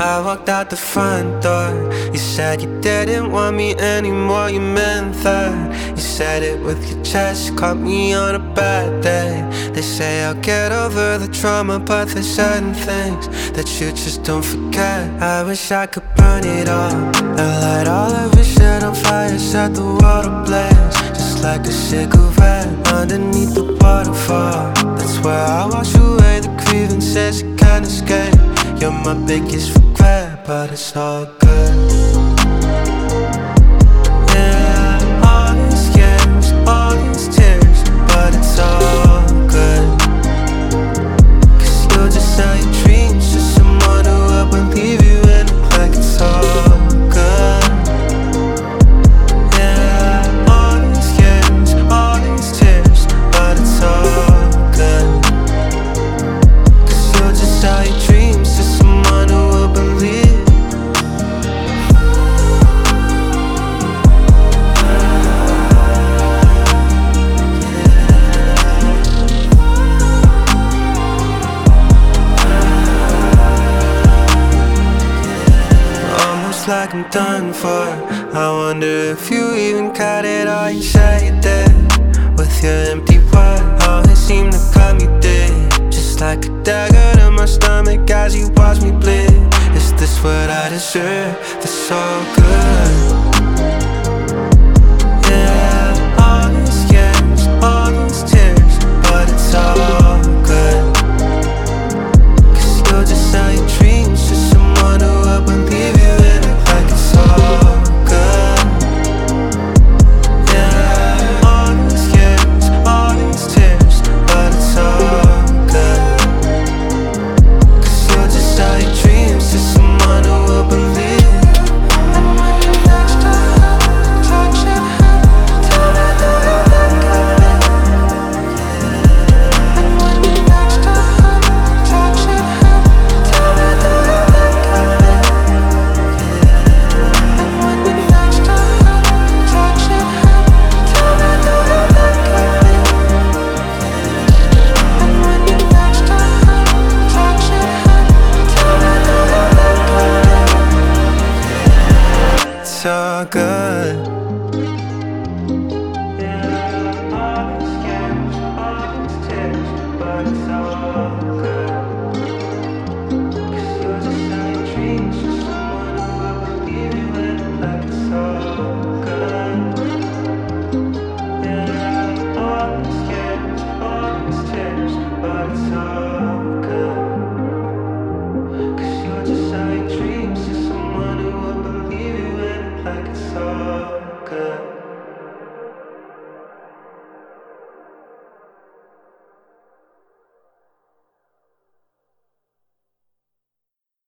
I walked out the front door. You said you didn't want me anymore, you meant that. You said it with your chest, caught me on a bad day. They say I'll get over the trauma, but there's certain things that you just don't forget. I wish I could burn it all and light all of your shit on fire, set the world ablaze, just like a cigarette underneath the waterfall. That's where I wash away the grievances you can't escape. You're my biggest regret, but it's all good. Yeah, all these years, all these tears, but it's all good. Cause you'll just sell your dreams to someone who will believe you and act like it's all good. Yeah, all these years, all these tears, but it's all good. Cause you'll just sell your dreams to someone who will believe. Almost like I'm done for. I wonder if you even got it all you say you did. With your empty word, always seem to cut me dead, just like a dagger to my stomach as you watch me bleed. Is this what I deserve? This so good. Yeah, all these years, all these tears, but it's all good. Cause you'll just sell your dreams to someone who will believe you and act like it's all good. Yeah, all these years, all these tears, but it's all good. Cause you'll just sell your dreams to someone who will believe. And when you're next to her, touch your hand, tell her that I think of it. And when you're next to her, touch your hand, tell her that I think of it. And when you're next to her, touch your hand, tell her that I think of it. And when you're next to her, touch your hand, tell her that I think of it. It's all good.